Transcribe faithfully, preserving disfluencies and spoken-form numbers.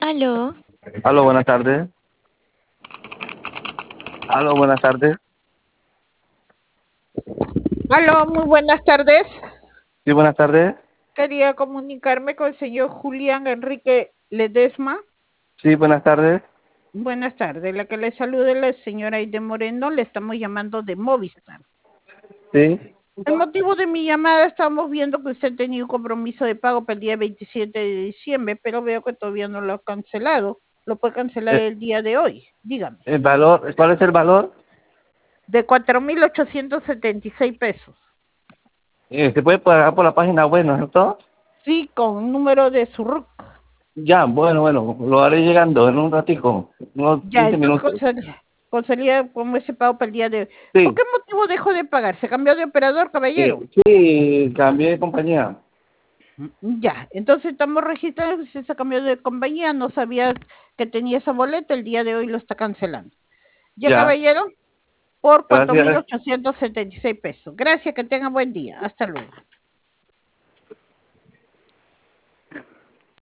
Aló, Aló, buenas tardes. Aló, buenas tardes. Aló, muy buenas tardes. Sí, buenas tardes. Quería comunicarme con el señor Julián Enrique Ledesma. Sí, buenas tardes. Buenas tardes, la que le salude la señora Aide Moreno, le estamos llamando de Movistar. Sí. El motivo de mi llamada, estamos viendo que usted tenía un compromiso de pago para el día veintisiete de diciembre, pero veo que todavía no lo ha cancelado. Lo puede cancelar Eh, el día de hoy, dígame. el valor, ¿cuál es el valor? De cuatro mil ochocientos setenta y seis pesos. Eh, se puede pagar por la página web, ¿no es cierto? Sí, con número de su R U C. Ya, bueno, bueno, lo haré llegando en un ratico, unos Ya, quince entonces minutos. consalía, consalía como ese pago para el día de hoy. ¿Por Sí, qué motivo dejó de pagar? ¿Se cambió de operador, eh, caballero? sí, cambié de compañía. Mm, Ya, entonces estamos registrando que se cambió de compañía, no sabía que tenía esa boleta, el día de hoy lo está cancelando. Ya, Ya, caballero, por cuatro mil gracias. ochocientos setenta y seis pesos. Gracias, que tenga buen día. Hasta luego.